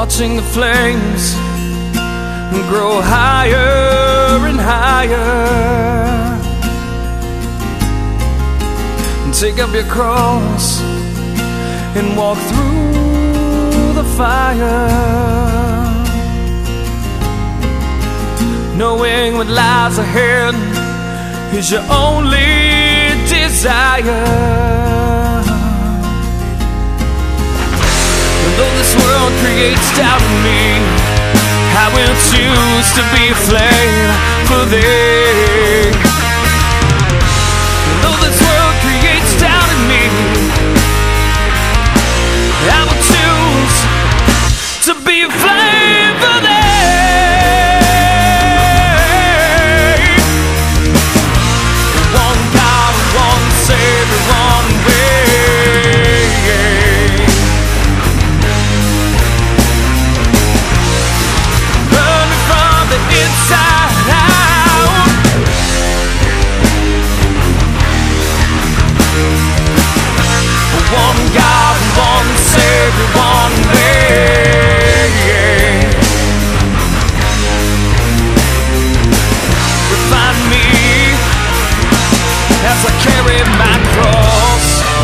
watching the flames grow higher and higher. And take up your cross and walk through the fire, knowing what lies ahead is your only desire. Though this world creates doubt in me, I will choose to be a flame for thee. Though this world creates doubt in me, I will choose to be a flame for thee. One God, one Savior, one way. Inside out, one God, one Savior, one way. Refine me as I carry my cross.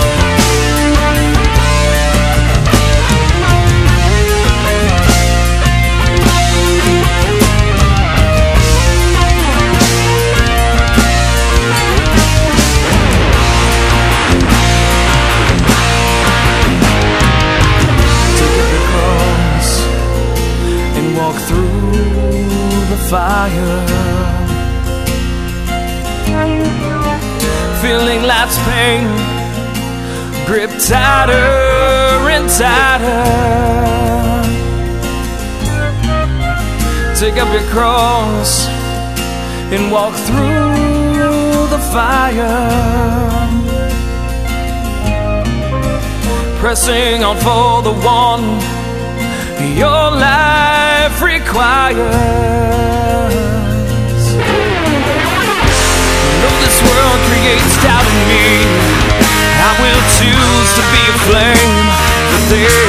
Fire, feeling life's pain grip tighter and tighter. Take up your cross and walk through the fire, pressing on for the one your life requires. Though this world creates doubt in me, I will choose to be a flame for thee.